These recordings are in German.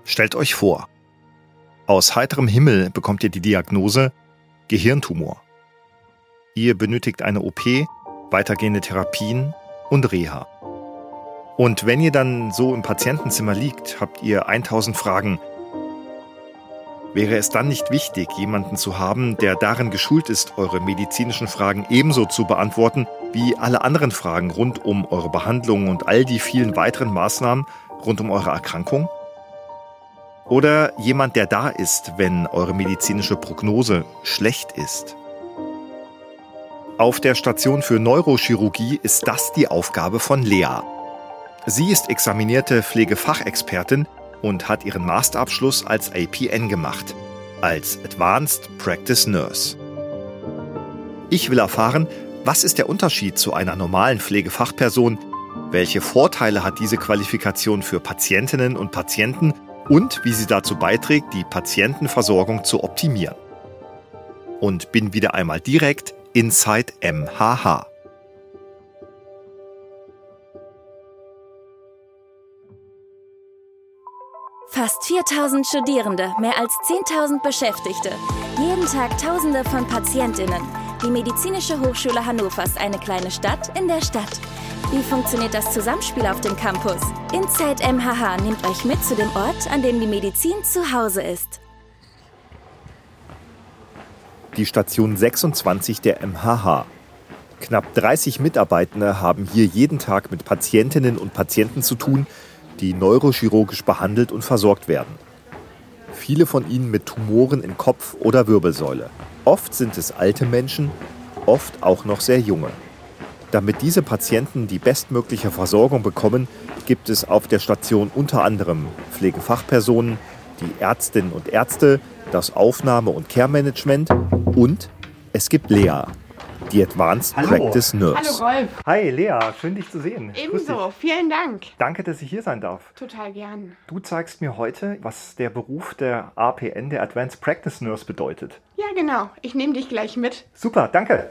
Stellt euch vor, aus heiterem Himmel bekommt ihr die Diagnose Gehirntumor. Ihr benötigt eine OP, weitergehende Therapien und Reha. Und wenn ihr dann so im Patientenzimmer liegt, habt ihr 1000 Fragen. Wäre es dann nicht wichtig, jemanden zu haben, der darin geschult ist, eure medizinischen Fragen ebenso zu beantworten, wie alle anderen Fragen rund um eure Behandlung und all die vielen weiteren Maßnahmen rund um eure Erkrankung? Oder jemand, der da ist, wenn eure medizinische Prognose schlecht ist? Auf der Station für Neurochirurgie ist das die Aufgabe von Lea. Sie ist examinierte Pflegefachexpertin und hat ihren Masterabschluss als APN gemacht, als Advanced Practice Nurse. Ich will erfahren, was ist der Unterschied zu einer normalen Pflegefachperson, welche Vorteile hat diese Qualifikation für Patientinnen und Patienten und wie sie dazu beiträgt, die Patientenversorgung zu optimieren. Und bin wieder einmal direkt inside MHH. Fast 4000 Studierende, mehr als 10.000 Beschäftigte. Jeden Tag Tausende von PatientInnen. Die Medizinische Hochschule Hannover ist eine kleine Stadt in der Stadt. Wie funktioniert das Zusammenspiel auf dem Campus? Inside MHH nimmt euch mit zu dem Ort, an dem die Medizin zu Hause ist. Die Station 26 der MHH. Knapp 30 Mitarbeitende haben hier jeden Tag mit Patientinnen und Patienten zu tun, die neurochirurgisch behandelt und versorgt werden. Viele von ihnen mit Tumoren in Kopf oder Wirbelsäule. Oft sind es alte Menschen, oft auch noch sehr junge. Damit diese Patienten die bestmögliche Versorgung bekommen, gibt es auf der Station unter anderem Pflegefachpersonen, die Ärztinnen und Ärzte, das Aufnahme- und Care-Management und es gibt Lea, die Advanced Practice Nurse. Hallo Rolf. Hi Lea, schön dich zu sehen. Ebenso, vielen Dank. Danke, dass ich hier sein darf. Total gern. Du zeigst mir heute, was der Beruf der APN, der Advanced Practice Nurse, bedeutet. Ja, genau. Ich nehme dich gleich mit. Super, danke.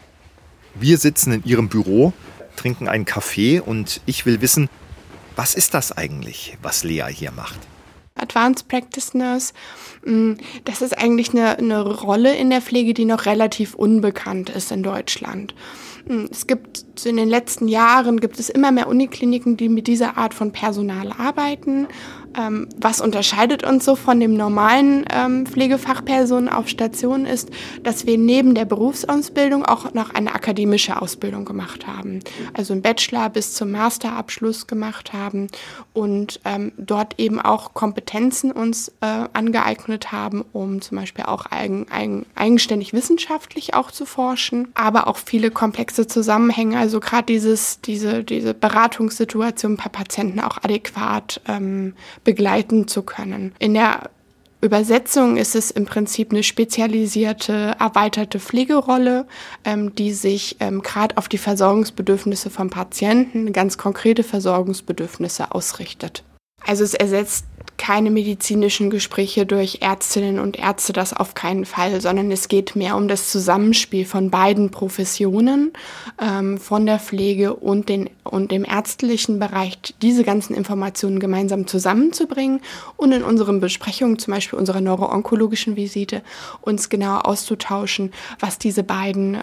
Wir sitzen in Ihrem Büro, trinken einen Kaffee und ich will wissen, was ist das eigentlich, was Lea hier macht? Advanced Practice Nurse, das ist eigentlich eine Rolle in der Pflege, die noch relativ unbekannt ist in Deutschland. Es gibt in den letzten Jahren immer mehr Unikliniken, die mit dieser Art von Personal arbeiten. Was unterscheidet uns so von dem normalen Pflegefachpersonen auf Station ist, dass wir neben der Berufsausbildung auch noch eine akademische Ausbildung gemacht haben. Also einen Bachelor bis zum Masterabschluss gemacht haben und dort eben auch Kompetenzen uns angeeignet haben, um zum Beispiel auch eigenständig wissenschaftlich auch zu forschen, aber auch viele komplexe Zusammenhänge, also gerade diese Beratungssituation per Patienten auch adäquat begleiten zu können. In der Übersetzung ist es im Prinzip eine spezialisierte, erweiterte Pflegerolle, die sich gerade auf die Versorgungsbedürfnisse von Patienten, ganz konkrete Versorgungsbedürfnisse ausrichtet. Also es ersetzt keine medizinischen Gespräche durch Ärztinnen und Ärzte, das auf keinen Fall, sondern es geht mehr um das Zusammenspiel von beiden Professionen, von der Pflege und dem ärztlichen Bereich, diese ganzen Informationen gemeinsam zusammenzubringen und in unseren Besprechungen, zum Beispiel unserer neuroonkologischen Visite, uns genau auszutauschen, was die beiden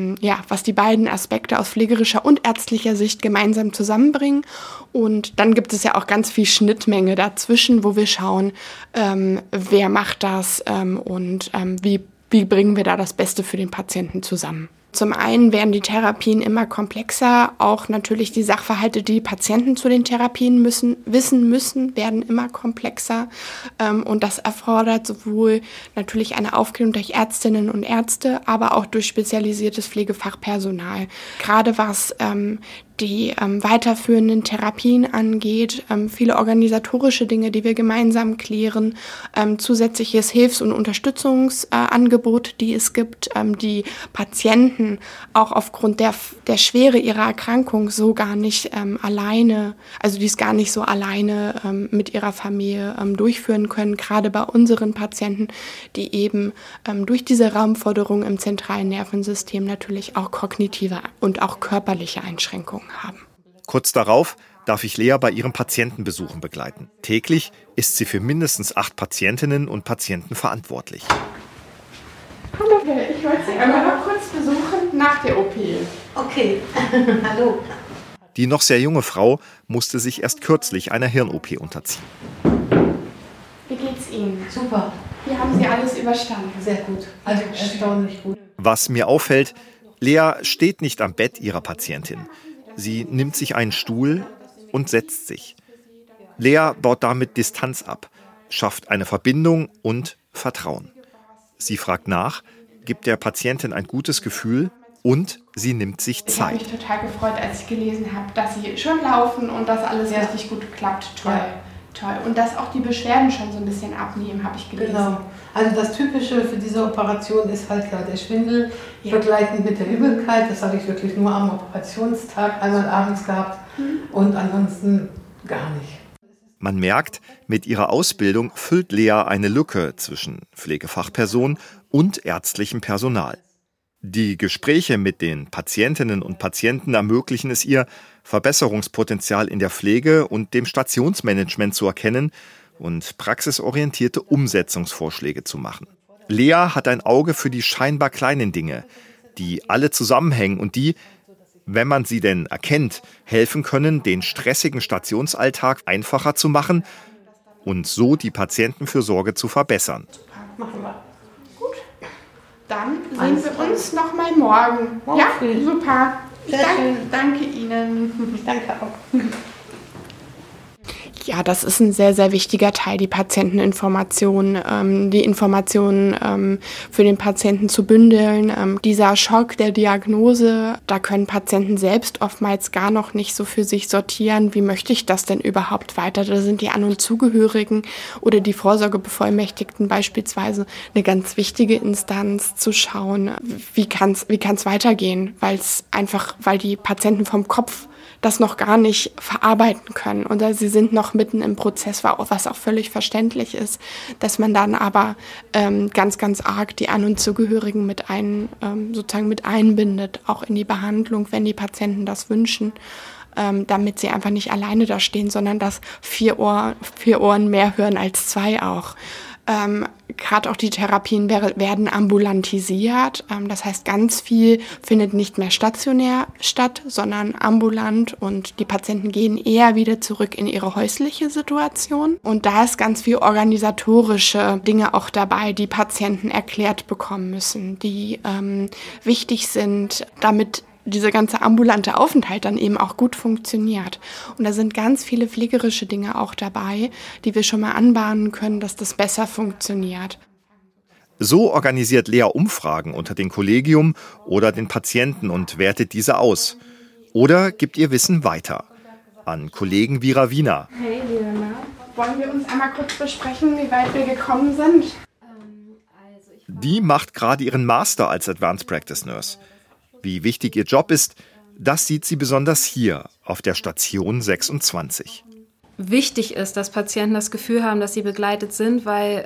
Aspekte aus pflegerischer und ärztlicher Sicht gemeinsam zusammenbringen. Und dann gibt es ja auch ganz viel Schnittmenge dazwischen, wo wir schauen, wer macht das und wie bringen wir da das Beste für den Patienten zusammen. Zum einen werden die Therapien immer komplexer, auch natürlich die Sachverhalte, die Patienten zu den Therapien wissen müssen, werden immer komplexer und das erfordert sowohl natürlich eine Aufklärung durch Ärztinnen und Ärzte, aber auch durch spezialisiertes Pflegefachpersonal. Gerade was die weiterführenden Therapien angeht, viele organisatorische Dinge, die wir gemeinsam klären, zusätzliches Hilfs- und Unterstützungsangebot, die es gibt, die Patienten auch aufgrund der Schwere ihrer Erkrankung so gar nicht alleine, also die es gar nicht so alleine mit ihrer Familie durchführen können, gerade bei unseren Patienten, die eben durch diese Raumforderung im zentralen Nervensystem natürlich auch kognitive und auch körperliche Einschränkungen haben. Kurz darauf darf ich Lea bei ihren Patientenbesuchen begleiten. Täglich ist sie für mindestens 8 Patientinnen und Patienten verantwortlich. Hallo, ich wollte Sie einmal noch kurz besuchen nach der OP. Okay, hallo. Die noch sehr junge Frau musste sich erst kürzlich einer Hirn-OP unterziehen. Wie geht's Ihnen? Super. Wie haben Sie alles überstanden? Sehr gut. Also erstaunlich gut. Was mir auffällt, Lea steht nicht am Bett ihrer Patientin. Sie nimmt sich einen Stuhl und setzt sich. Lea baut damit Distanz ab, schafft eine Verbindung und Vertrauen. Sie fragt nach, gibt der Patientin ein gutes Gefühl und sie nimmt sich Ich habe Zeit. mich total gefreut, als ich gelesen habe, dass Sie schon laufen und dass alles richtig gut klappt. Toll, toll. Und dass auch die Beschwerden schon so ein bisschen abnehmen, habe ich gelesen. Genau. Also das Typische für diese Operation ist halt ja der Schwindel, begleitend mit der Übelkeit. Das habe ich wirklich nur am Operationstag einmal abends gehabt und ansonsten gar nicht. Man merkt, mit ihrer Ausbildung füllt Lea eine Lücke zwischen Pflegefachperson und ärztlichem Personal. Die Gespräche mit den Patientinnen und Patienten ermöglichen es ihr, Verbesserungspotenzial in der Pflege und dem Stationsmanagement zu erkennen und praxisorientierte Umsetzungsvorschläge zu machen. Lea hat ein Auge für die scheinbar kleinen Dinge, die alle zusammenhängen und die, wenn man sie denn erkennt, helfen können, den stressigen Stationsalltag einfacher zu machen und so die Patientenfürsorge zu verbessern. Machen wir. Gut. Dann sehen wir uns noch mal morgen. Morgen Ja, früh. super. Sehr schön. Danke Ihnen. Ich danke auch. Ja, das ist ein sehr, sehr wichtiger Teil, die Patienteninformation, die Informationen für den Patienten zu bündeln. Dieser Schock der Diagnose, da können Patienten selbst oftmals gar noch nicht so für sich sortieren, wie möchte ich das denn überhaupt weiter. Da sind die An- und Zugehörigen oder die Vorsorgebevollmächtigten beispielsweise eine ganz wichtige Instanz zu schauen, wie kann's weitergehen, weil die Patienten vom Kopf das noch gar nicht verarbeiten können oder sie sind noch mitten im Prozess, was auch völlig verständlich ist, dass man dann aber ganz, ganz arg die An- und Zugehörigen mit einbindet, auch in die Behandlung, wenn die Patienten das wünschen, damit sie einfach nicht alleine da stehen, sondern dass 4 Ohren mehr hören als 2 auch. Gerade auch die Therapien werden ambulantisiert. Das heißt, ganz viel findet nicht mehr stationär statt, sondern ambulant und die Patienten gehen eher wieder zurück in ihre häusliche Situation. Und da ist ganz viel organisatorische Dinge auch dabei, die Patienten erklärt bekommen müssen, die wichtig sind, damit dieser ganze ambulante Aufenthalt dann eben auch gut funktioniert. Und da sind ganz viele pflegerische Dinge auch dabei, die wir schon mal anbahnen können, dass das besser funktioniert. So organisiert Lea Umfragen unter dem Kollegium oder den Patienten und wertet diese aus. Oder gibt ihr Wissen weiter an Kollegen wie Ravina. Hey Lena, wollen wir uns einmal kurz besprechen, wie weit wir gekommen sind? Die macht gerade ihren Master als Advanced Practice Nurse. Wie wichtig ihr Job ist, das sieht sie besonders hier auf der Station 26. Wichtig ist, dass Patienten das Gefühl haben, dass sie begleitet sind, weil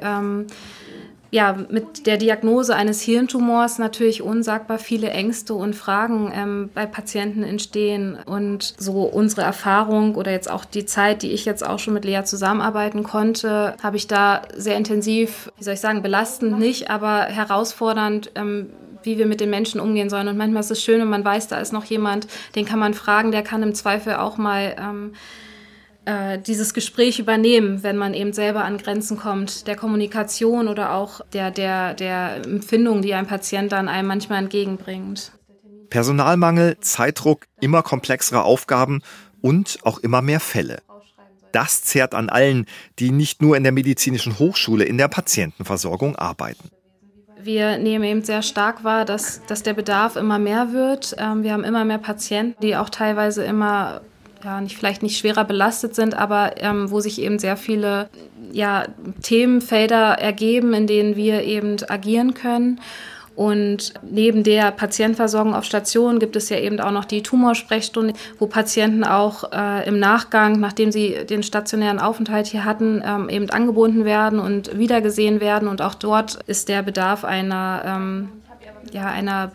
mit der Diagnose eines Hirntumors natürlich unsagbar viele Ängste und Fragen bei Patienten entstehen. Und so unsere Erfahrung oder jetzt auch die Zeit, die ich jetzt auch schon mit Lea zusammenarbeiten konnte, habe ich da sehr intensiv, belastend nicht, aber herausfordernd, wie wir mit den Menschen umgehen sollen. Und manchmal ist es schön, wenn man weiß, da ist noch jemand, den kann man fragen, der kann im Zweifel auch mal dieses Gespräch übernehmen, wenn man eben selber an Grenzen kommt, der Kommunikation oder auch der Empfindung, die ein Patient dann einem manchmal entgegenbringt. Personalmangel, Zeitdruck, immer komplexere Aufgaben und auch immer mehr Fälle. Das zehrt an allen, die nicht nur in der medizinischen Hochschule in der Patientenversorgung arbeiten. Wir nehmen eben sehr stark wahr, dass der Bedarf immer mehr wird. Wir haben immer mehr Patienten, die auch teilweise immer vielleicht nicht schwerer belastet sind, aber wo sich eben sehr viele Themenfelder ergeben, in denen wir eben agieren können. Und neben der Patientenversorgung auf Station gibt es ja eben auch noch die Tumorsprechstunde, wo Patienten auch im Nachgang, nachdem sie den stationären Aufenthalt hier hatten, eben angebunden werden und wiedergesehen werden. Und auch dort ist der Bedarf einer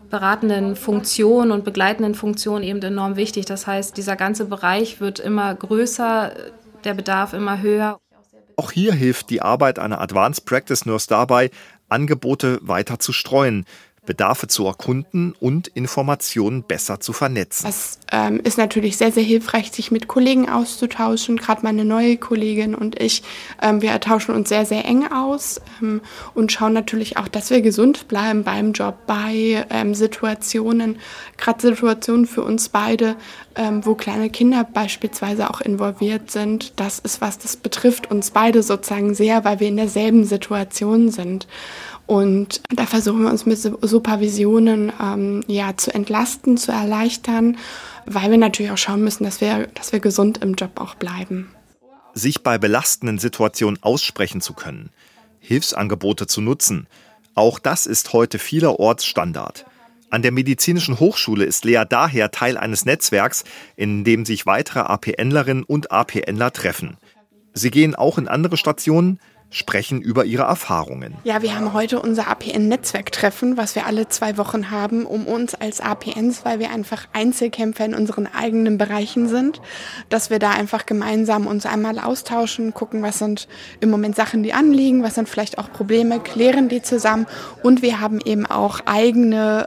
beratenden Funktion und begleitenden Funktion eben enorm wichtig. Das heißt, dieser ganze Bereich wird immer größer, der Bedarf immer höher. Auch hier hilft die Arbeit einer Advanced Practice Nurse dabei, Angebote weiter zu streuen, Bedarfe zu erkunden und Informationen besser zu vernetzen. Das ist natürlich sehr, sehr hilfreich, sich mit Kollegen auszutauschen. Gerade meine neue Kollegin und ich, wir tauschen uns sehr, sehr eng aus und schauen natürlich auch, dass wir gesund bleiben beim Job, bei Situationen, gerade Situationen für uns beide, wo kleine Kinder beispielsweise auch involviert sind. Das ist was, das betrifft uns beide sozusagen sehr, weil wir in derselben Situation sind. Und da versuchen wir uns mit Supervisionen zu entlasten, zu erleichtern, weil wir natürlich auch schauen müssen, dass wir gesund im Job auch bleiben. Sich bei belastenden Situationen aussprechen zu können, Hilfsangebote zu nutzen, auch das ist heute vielerorts Standard. An der Medizinischen Hochschule ist Lea daher Teil eines Netzwerks, in dem sich weitere APNlerinnen und APNler treffen. Sie gehen auch in andere Stationen, sprechen über ihre Erfahrungen. Ja, wir haben heute unser APN-Netzwerktreffen, was wir alle 2 Wochen haben, um uns als APNs, weil wir einfach Einzelkämpfer in unseren eigenen Bereichen sind, dass wir da einfach gemeinsam uns einmal austauschen, gucken, was sind im Moment Sachen, die anliegen, was sind vielleicht auch Probleme, klären die zusammen und wir haben eben auch eigene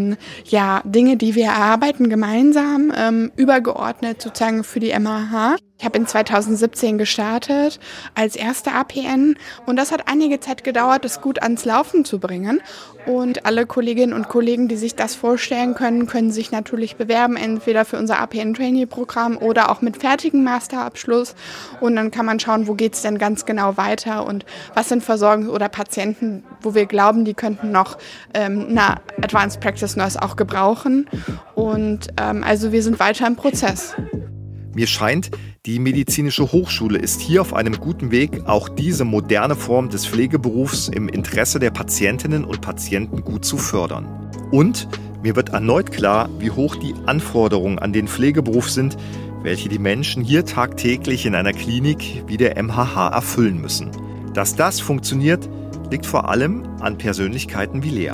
Dinge, die wir erarbeiten gemeinsam, übergeordnet sozusagen für die MHH. Ich habe in 2017 gestartet als erste APN und das hat einige Zeit gedauert, das gut ans Laufen zu bringen. Und alle Kolleginnen und Kollegen, die sich das vorstellen können, können sich natürlich bewerben, entweder für unser APN-Trainee-Programm oder auch mit fertigem Masterabschluss. Und dann kann man schauen, wo geht es denn ganz genau weiter und was sind Versorgungs- oder Patienten, wo wir glauben, die könnten noch eine Advanced Practice Nurse auch gebrauchen. Und also wir sind weiter im Prozess. Mir scheint, die Medizinische Hochschule ist hier auf einem guten Weg, auch diese moderne Form des Pflegeberufs im Interesse der Patientinnen und Patienten gut zu fördern. Und mir wird erneut klar, wie hoch die Anforderungen an den Pflegeberuf sind, welche die Menschen hier tagtäglich in einer Klinik wie der MHH erfüllen müssen. Dass das funktioniert, liegt vor allem an Persönlichkeiten wie Lea.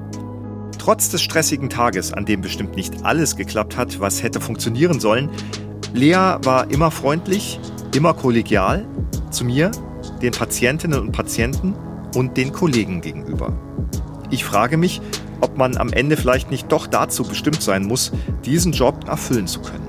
Trotz des stressigen Tages, an dem bestimmt nicht alles geklappt hat, was hätte funktionieren sollen, Lea war immer freundlich, immer kollegial zu mir, den Patientinnen und Patienten und den Kollegen gegenüber. Ich frage mich, ob man am Ende vielleicht nicht doch dazu bestimmt sein muss, diesen Job erfüllen zu können.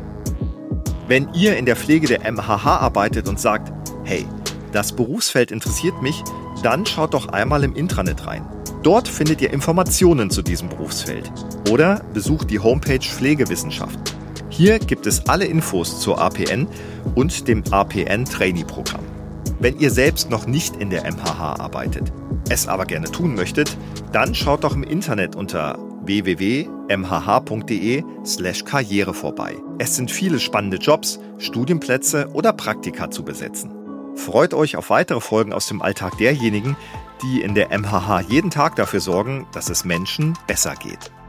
Wenn ihr in der Pflege der MHH arbeitet und sagt, hey, das Berufsfeld interessiert mich, dann schaut doch einmal im Intranet rein. Dort findet ihr Informationen zu diesem Berufsfeld. Oder besucht die Homepage Pflegewissenschaft. Hier gibt es alle Infos zur APN und dem APN-Trainee-Programm. Wenn ihr selbst noch nicht in der MHH arbeitet, es aber gerne tun möchtet, dann schaut doch im Internet unter www.mhh.de/karriere vorbei. Es sind viele spannende Jobs, Studienplätze oder Praktika zu besetzen. Freut euch auf weitere Folgen aus dem Alltag derjenigen, die in der MHH jeden Tag dafür sorgen, dass es Menschen besser geht.